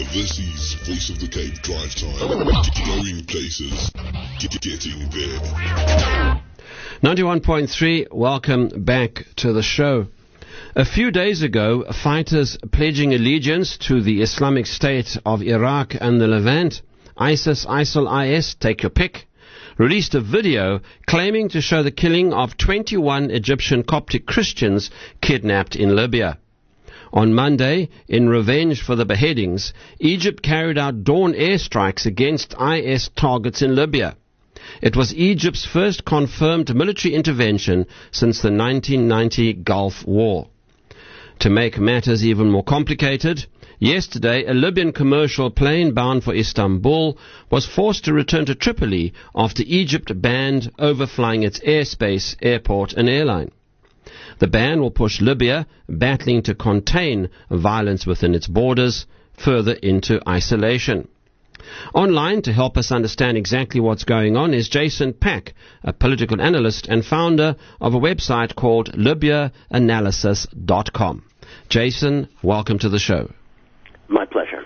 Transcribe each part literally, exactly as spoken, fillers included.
This is Voice of the Cape Drive Time. Going places. Get, getting there. ninety-one point three, welcome back to the show. A few days ago, fighters pledging allegiance to the Islamic State of Iraq and the Levant, ISIS, ISIL, I S, take your pick, released a video claiming to show the killing of twenty-one Egyptian Coptic Christians kidnapped in Libya. On Monday, in revenge for the beheadings, Egypt carried out dawn airstrikes against I S targets in Libya. It was Egypt's first confirmed military intervention since the nineteen ninety Gulf War. To make matters even more complicated, yesterday a Libyan commercial plane bound for Istanbul was forced to return to Tripoli after Egypt banned overflying its airspace, airport and airline. The ban will push Libya, battling to contain violence within its borders, further into isolation. Online to help us understand exactly what's going on is Jason Pack, a political analyst and founder of a website called libya analysis dot com. Jason, welcome to the show. My pleasure.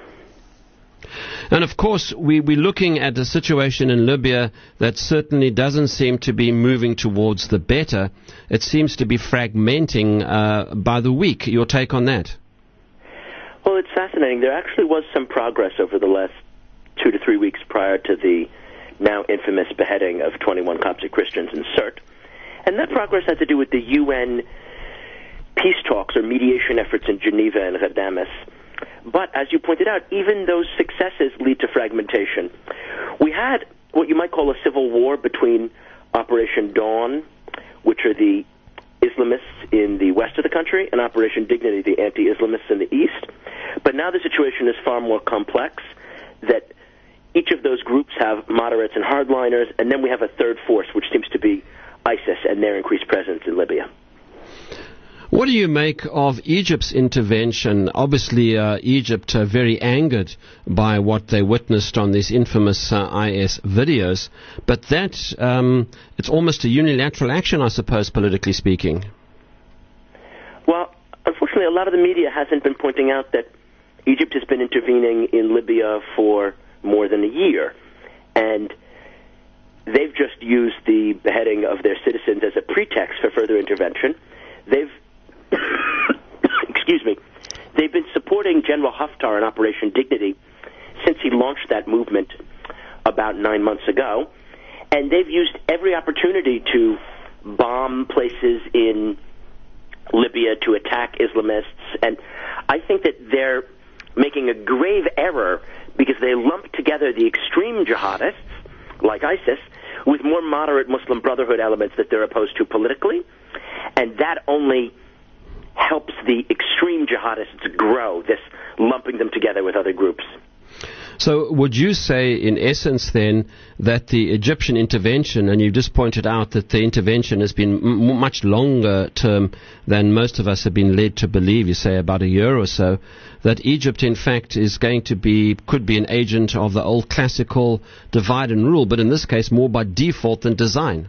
And of course, we, we're looking at a situation in Libya that certainly doesn't seem to be moving towards the better. It seems to be fragmenting uh, by the week. Your take on that? Well, it's fascinating. There actually was some progress over the last two to three weeks prior to the now infamous beheading of twenty-one Coptic Christians in Sirte. And that progress had to do with the U N peace talks or mediation efforts in Geneva and Ghadames. But, as you pointed out, even those successes lead to fragmentation. We had what you might call a civil war between Operation Dawn, which are the Islamists in the west of the country, and Operation Dignity, the anti-Islamists in the east. But now the situation is far more complex, that each of those groups have moderates and hardliners, and then we have a third force, which seems to be ISIS and their increased presence in Libya. What do you make of Egypt's intervention? Obviously, uh, Egypt uh, very angered by what they witnessed on these infamous uh, I S videos, but that, um, it's almost a unilateral action, I suppose, politically speaking. Well, unfortunately, a lot of the media hasn't been pointing out that Egypt has been intervening in Libya for more than a year, and they've just used the beheading of their citizens as a pretext for further intervention. They've excuse me, they've been supporting General Haftar in Operation Dignity since he launched that movement about nine months ago, and they've used every opportunity to bomb places in Libya, to attack Islamists, and I think that they're making a grave error because they lump together the extreme jihadists, like ISIS, with more moderate Muslim Brotherhood elements that they're opposed to politically, and that only helps the extreme jihadists grow, this lumping them together with other groups. So would you say, in essence, then, that the Egyptian intervention, and you've just pointed out that the intervention has been m- much longer term than most of us have been led to believe, you say about a year or so, that Egypt, in fact, is going to be, could be an agent of the old classical divide and rule, but in this case more by default than design?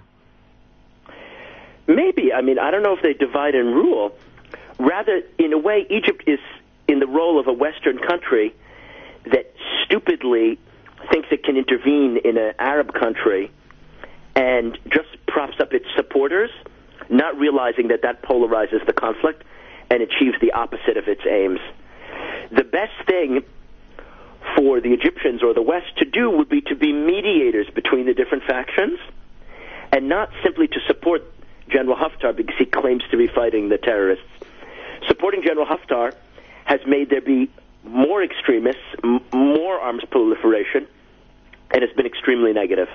Maybe. I mean, I don't know if they divide and rule. Rather, in a way, Egypt is in the role of a Western country that stupidly thinks it can intervene in an Arab country and just props up its supporters, not realizing that that polarizes the conflict and achieves the opposite of its aims. The best thing for the Egyptians or the West to do would be to be mediators between the different factions and not simply to support General Haftar because he claims to be fighting the terrorists. Supporting General Haftar has made there be more extremists, m- more arms proliferation, and it's been extremely negative.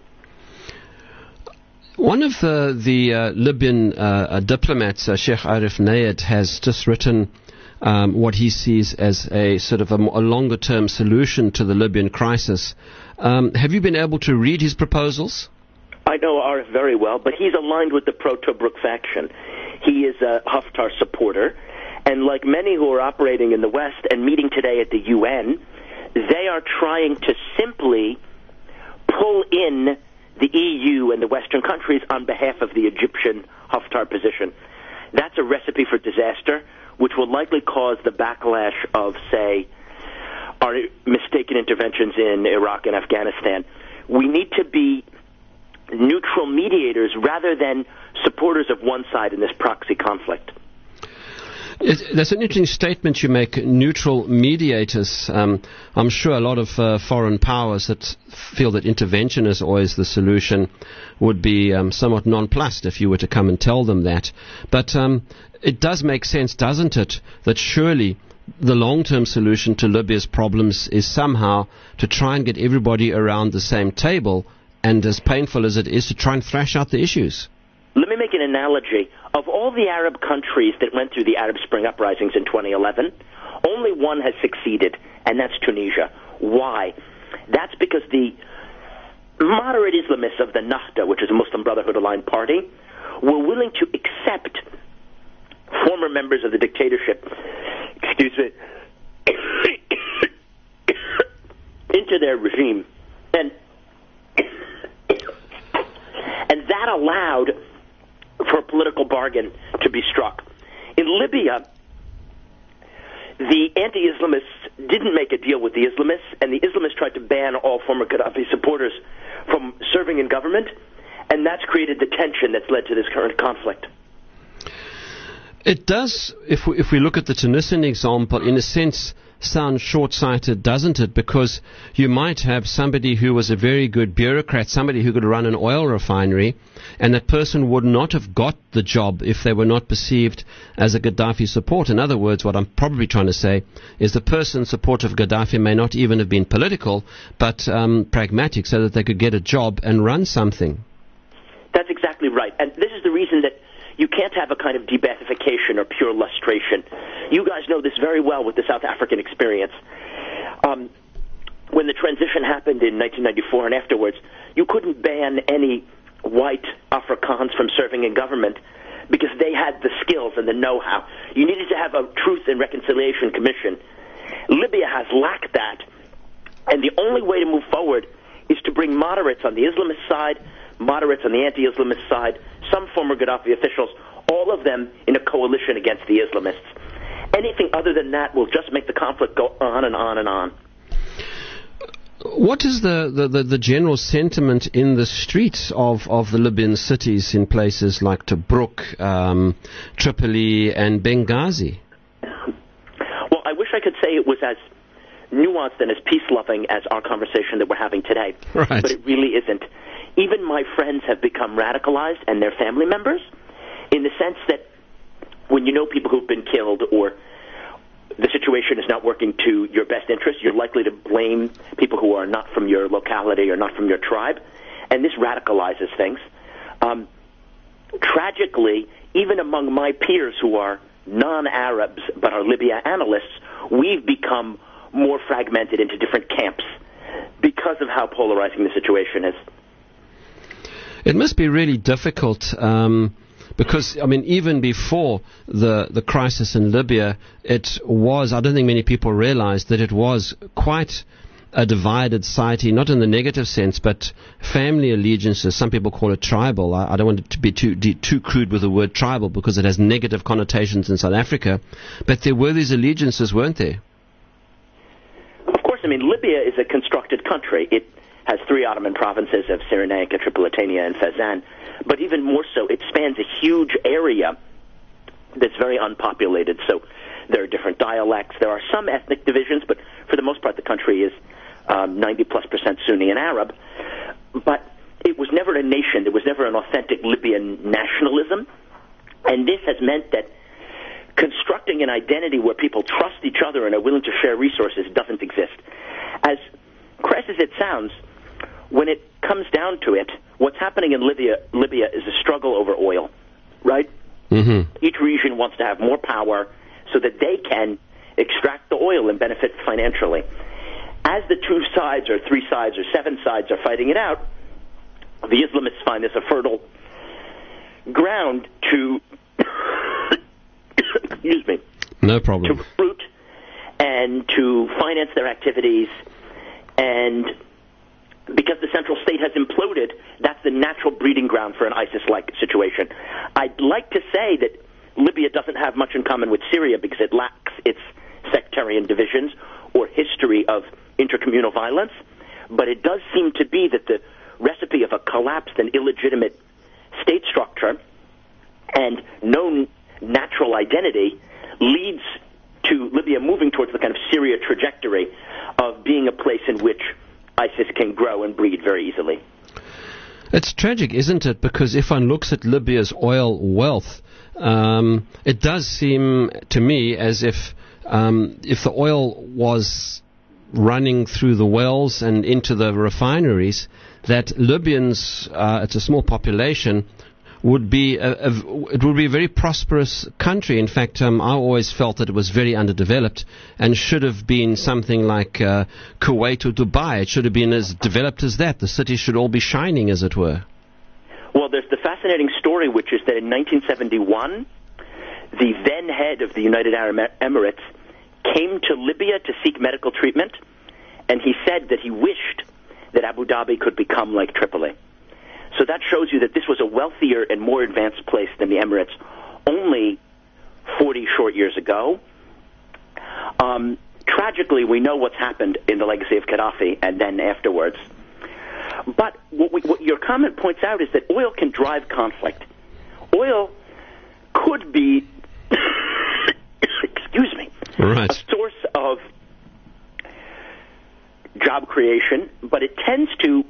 One of the, the uh, Libyan uh, uh, diplomats, uh, Sheikh Arif Nayed, has just written um, what he sees as a sort of a, a longer-term solution to the Libyan crisis. Um, have you been able to read his proposals? I know Arif very well, but he's aligned with the pro-Tobruk faction. He is a Haftar supporter, and like many who are operating in the West and meeting today at the U N, they are trying to simply pull in the E U and the Western countries on behalf of the Egyptian Haftar position. That's a recipe for disaster, which will likely cause the backlash of, say, our making interventions in Iraq and Afghanistan. We need to be neutral mediators rather than supporters of one side in this proxy conflict. It, that's an interesting statement you make, neutral mediators. Um, I'm sure a lot of uh, foreign powers that feel that intervention is always the solution would be um, somewhat nonplussed if you were to come and tell them that. But um, it does make sense, doesn't it, that surely the long-term solution to Libya's problems is somehow to try and get everybody around the same table, and as painful as it is, to try and thrash out the issues. Let me make an analogy. Of all the Arab countries that went through the Arab Spring uprisings in twenty eleven, only one has succeeded, and that's Tunisia. Why? That's because the moderate Islamists of the Nahda, which is a Muslim Brotherhood-aligned party, were willing to accept former members of the dictatorship, excuse me, into their regime. And, and that allowed for a political bargain to be struck. In Libya, the anti-Islamists didn't make a deal with the Islamists, and the Islamists tried to ban all former Gaddafi supporters from serving in government, and that's created the tension that's led to this current conflict. It does, if we, if we look at the Tunisian example, in a sense, sound short-sighted, doesn't it? Because you might have somebody who was a very good bureaucrat, somebody who could run an oil refinery, and that person would not have got the job if they were not perceived as a Gaddafi supporter. In other words, what I'm probably trying to say is the person supporter of Gaddafi may not even have been political, but um, pragmatic, so that they could get a job and run something. That's exactly right. And this is the reason that you can't have a kind of de-Baathification or pure lustration. You guys know this very well with the South African experience. Um, when the transition happened in nineteen ninety-four and afterwards, you couldn't ban any white Afrikaans from serving in government because they had the skills and the know-how. You needed to have a Truth and Reconciliation Commission. Libya has lacked that, and the only way to move forward is to bring moderates on the Islamist side, moderates on the anti-Islamist side, some former Gaddafi officials, all of them in a coalition against the Islamists. Anything other than that will just make the conflict go on and on and on. What is the, the, the, the general sentiment in the streets of, of the Libyan cities in places like Tobruk, um, Tripoli, and Benghazi? Well, I wish I could say it was as nuanced and as peace-loving as our conversation that we're having today. Right. But it really isn't. Even my friends have become radicalized, and their family members, in the sense that when you know people who've been killed or the situation is not working to your best interest, you're likely to blame people who are not from your locality or not from your tribe, and this radicalizes things. Um, tragically, even among my peers who are non-Arabs but are Libya analysts, we've become more fragmented into different camps because of how polarizing the situation is. It must be really difficult um, because, I mean, even before the, the crisis in Libya, it was, I don't think many people realized that it was quite a divided society, not in the negative sense, but family allegiances. Some people call it tribal. I, I don't want it to be too, too crude with the word tribal because it has negative connotations in South Africa. But there were these allegiances, weren't there? Of course, I mean, Libya is a constructed country. It has three Ottoman provinces of Cyrenaica, Tripolitania, and Fezzan. But even more so, it spans a huge area that's very unpopulated. So there are different dialects. There are some ethnic divisions, but for the most part, the country is um, ninety plus percent Sunni and Arab. But it was never a nation. There was never an authentic Libyan nationalism. And this has meant that constructing an identity where people trust each other and are willing to share resources doesn't exist. As crass as it sounds, when it comes down to it, what's happening in Libya, Libya is a struggle over oil, right? Mm-hmm. Each region wants to have more power so that they can extract the oil and benefit financially. As the two sides or three sides or seven sides are fighting it out, the Islamists find this a fertile ground to excuse me. No problem. To recruit and to finance their activities, and because the central state has imploded, that's the natural breeding ground for an ISIS-like situation. I'd like to say that Libya doesn't have much in common with Syria because it lacks its sectarian divisions or history of intercommunal violence, but it does seem to be that the recipe of a collapsed and illegitimate state structure and no natural identity leads to Libya moving towards the kind of Syria trajectory of being a place in which ISIS can grow and breed very easily. It's tragic, isn't it? Because if one looks at Libya's oil wealth, um, it does seem to me as if um, if the oil was running through the wells and into the refineries, that Libyans, uh, it's a small population, would be a, a, it would be a very prosperous country. In fact, um, I always felt that it was very underdeveloped and should have been something like uh, Kuwait or Dubai. It should have been as developed as that. The cities should all be shining, as it were. Well, there's the fascinating story, which is that in nineteen seventy-one, the then head of the United Arab Emirates came to Libya to seek medical treatment, and he said that he wished that Abu Dhabi could become like Tripoli. So that shows you that this was a wealthier and more advanced place than the Emirates only forty short years ago. Um, tragically, we know what's happened in the legacy of Gaddafi and then afterwards. But what, we, what your comment points out is that oil can drive conflict. Oil could be, excuse me, right. a source of job creation, but it tends to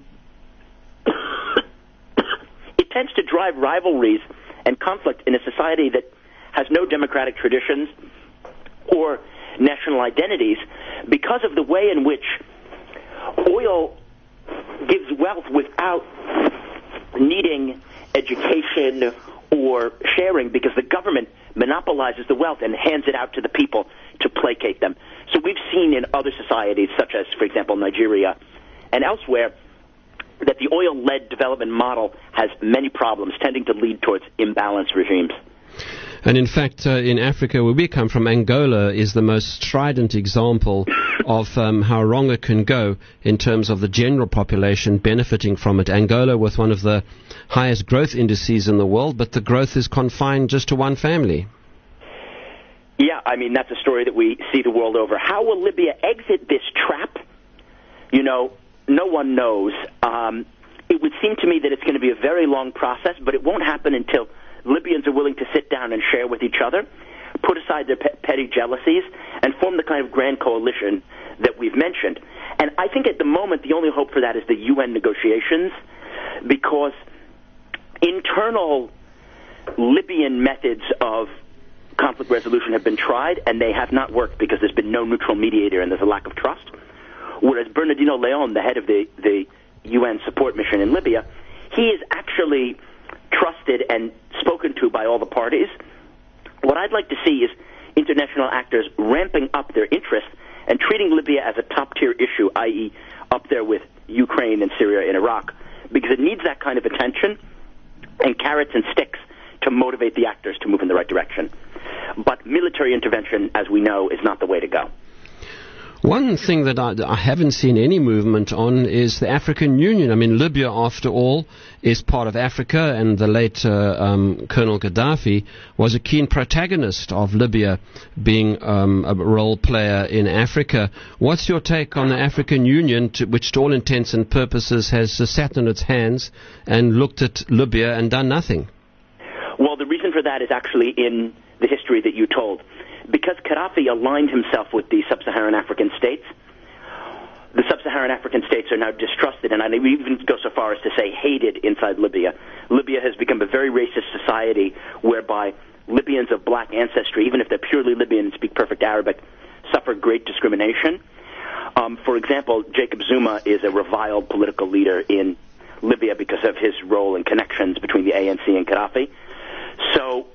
it tends to drive rivalries and conflict in a society that has no democratic traditions or national identities because of the way in which oil gives wealth without needing education or sharing, because the government monopolizes the wealth and hands it out to the people to placate them. So we've seen in other societies, such as, for example, Nigeria and elsewhere, that the oil-led development model has many problems, tending to lead towards imbalanced regimes. And in fact, uh, in Africa, where we come from, Angola is the most strident example of um, how wrong it can go in terms of the general population benefiting from it. Angola with one of the highest growth indices in the world, but the growth is confined just to one family. Yeah, I mean, that's a story that we see the world over. How will Libya exit this trap? You know, no one knows. Um, it would seem to me that it's going to be a very long process, but it won't happen until Libyans are willing to sit down and share with each other, put aside their pe- petty jealousies, and form the kind of grand coalition that we've mentioned. And I think at the moment the only hope for that is the U N negotiations, because internal Libyan methods of conflict resolution have been tried, and they have not worked because there's been no neutral mediator and there's a lack of trust. Whereas Bernardino Leon, the head of the, the U N support mission in Libya, he is actually trusted and spoken to by all the parties. What I'd like to see is international actors ramping up their interest and treating Libya as a top-tier issue, that is up there with Ukraine and Syria and Iraq, because it needs that kind of attention and carrots and sticks to motivate the actors to move in the right direction. But military intervention, as we know, is not the way to go. One thing that I, I haven't seen any movement on is the African Union. I mean, Libya, after all, is part of Africa, and the late uh, um, Colonel Gaddafi was a keen protagonist of Libya being um, a role player in Africa. What's your take on the African Union, to, which to all intents and purposes has uh, sat on its hands and looked at Libya and done nothing? Well, the reason for that is actually in the history that you told. Because Gaddafi aligned himself with the sub-Saharan African states, the sub-Saharan African states are now distrusted, and I even go so far as to say hated inside Libya. Libya has become a very racist society whereby Libyans of black ancestry, even if they're purely Libyan and speak perfect Arabic, suffer great discrimination. Um, for example, Jacob Zuma is a reviled political leader in Libya because of his role and connections between the A N C and Gaddafi. So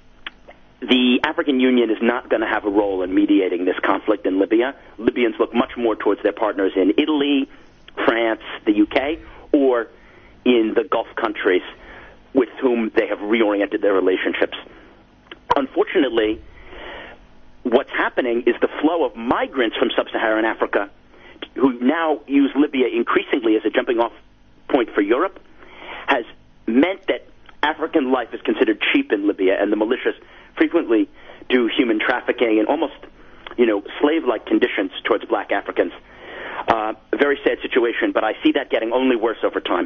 the African Union is not going to have a role in mediating this conflict in Libya. Libyans look much more towards their partners in Italy, France, the U K, or in the Gulf countries with whom they have reoriented their relationships. Unfortunately, what's happening is the flow of migrants from sub-Saharan Africa who now use Libya increasingly as a jumping-off point for Europe has meant that African life is considered cheap in Libya, and the militias frequently do human trafficking and almost, you know, slave-like conditions towards black Africans. Uh, a very sad situation, but I see that getting only worse over time.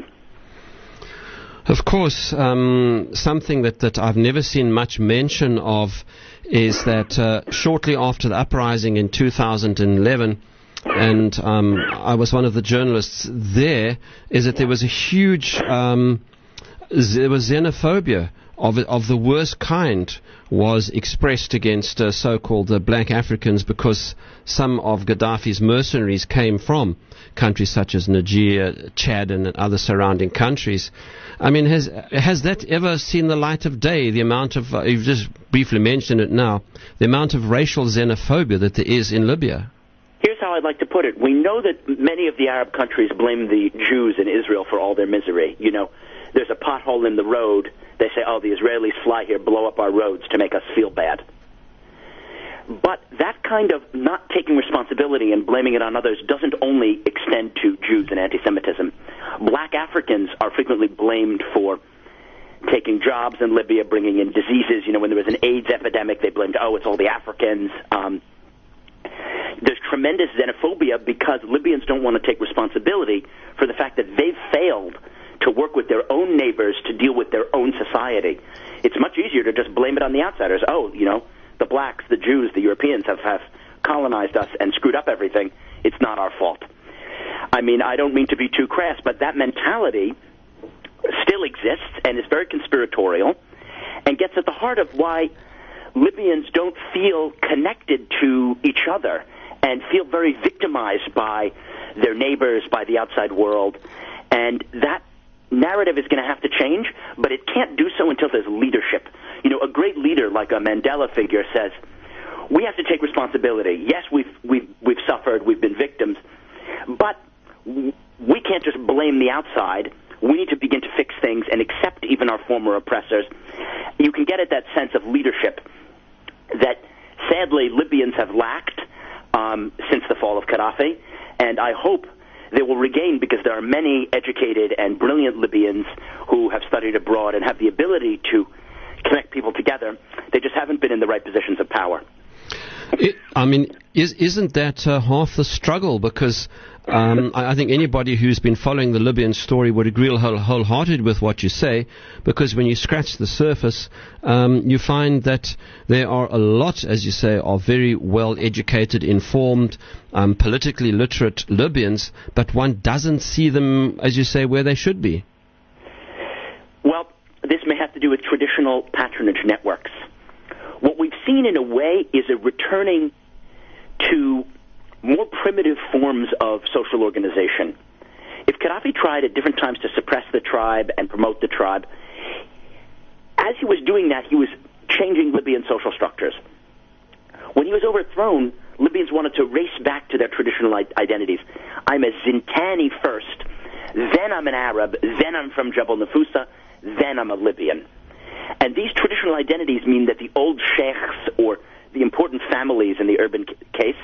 Of course, um, something that, that I've never seen much mention of is that uh, shortly after the uprising in two thousand eleven, and um, I was one of the journalists there, is that there was a huge, um, there was xenophobia of of the worst kind was expressed against uh, so-called uh, black Africans because some of Gaddafi's mercenaries came from countries such as Nigeria, Chad, and other surrounding countries. I mean, has has that ever seen the light of day? The amount of, uh, you've just briefly mentioned it now, the amount of racial xenophobia that there is in Libya. Here's how I'd like to put it. We know that many of the Arab countries blame the Jews in Israel for all their misery. You know, there's a pothole in the road. They say, oh, the Israelis fly here, blow up our roads to make us feel bad. But that kind of not taking responsibility and blaming it on others doesn't only extend to Jews and anti-Semitism. Black Africans are frequently blamed for taking jobs in Libya, bringing in diseases. You know, when there was an AIDS epidemic, they blamed, oh, it's all the Africans. Um, there's tremendous xenophobia because Libyans don't want to take responsibility for the fact that they've failed to work with their own neighbors to deal with their own society. It's much easier to just blame it on the outsiders. Oh, you know, the blacks, the Jews, the Europeans have, have colonized us and screwed up everything. It's not our fault. I mean, I don't mean to be too crass, but that mentality still exists and is very conspiratorial and gets at the heart of why Libyans don't feel connected to each other and feel very victimized by their neighbors, by the outside world. And that narrative is going to have to change, but it can't do so until there's leadership. You know, a great leader like a Mandela figure says, we have to take responsibility. Yes, we've, we've, we've suffered, we've been victims, but we can't just blame the outside. We need to begin to fix things and accept even our former oppressors. You can get at that sense of leadership that, sadly, Libyans have lacked um, since the fall of Gaddafi, and I hope they will regain, because there are many educated and brilliant Libyans who have studied abroad and have the ability to connect people together. They just haven't been in the right positions of power. It, I mean, is, isn't that uh, half the struggle? Because um, I, I think anybody who's been following the Libyan story would agree whole, wholehearted with what you say, because when you scratch the surface, um, you find that there are a lot, as you say, of very well-educated, informed, um, politically literate Libyans, but one doesn't see them, as you say, where they should be. Well, this may have to do with traditional patronage networks. What we've seen, in a way, is a returning to more primitive forms of social organization. If Gaddafi tried at different times to suppress the tribe and promote the tribe, as he was doing that, he was changing Libyan social structures. When he was overthrown, Libyans wanted to race back to their traditional identities. I'm a Zintani first, then I'm an Arab, then I'm from Jabal Nafusa, then I'm a Libyan. And these traditional identities mean that the old sheikhs, or the important families in the urban case,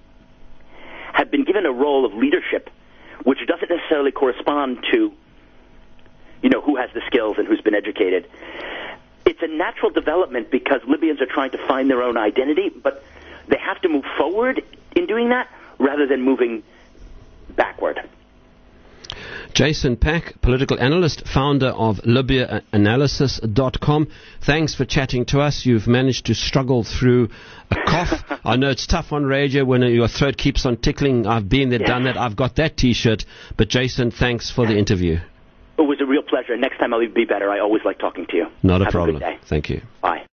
have been given a role of leadership which doesn't necessarily correspond to, you know, who has the skills and who's been educated. It's a natural development because Libyans are trying to find their own identity, but they have to move forward in doing that rather than moving backward. Jason Pack, political analyst, founder of Libya Analysis dot com. Thanks for chatting to us. You've managed to struggle through a cough. I know it's tough on radio when your throat keeps on tickling. I've been there, yeah. done that. I've got that T-shirt. But Jason, thanks for the interview. It was a real pleasure. Next time I'll be better. I always like talking to you. Not a Have problem. A good day. Thank you. Bye.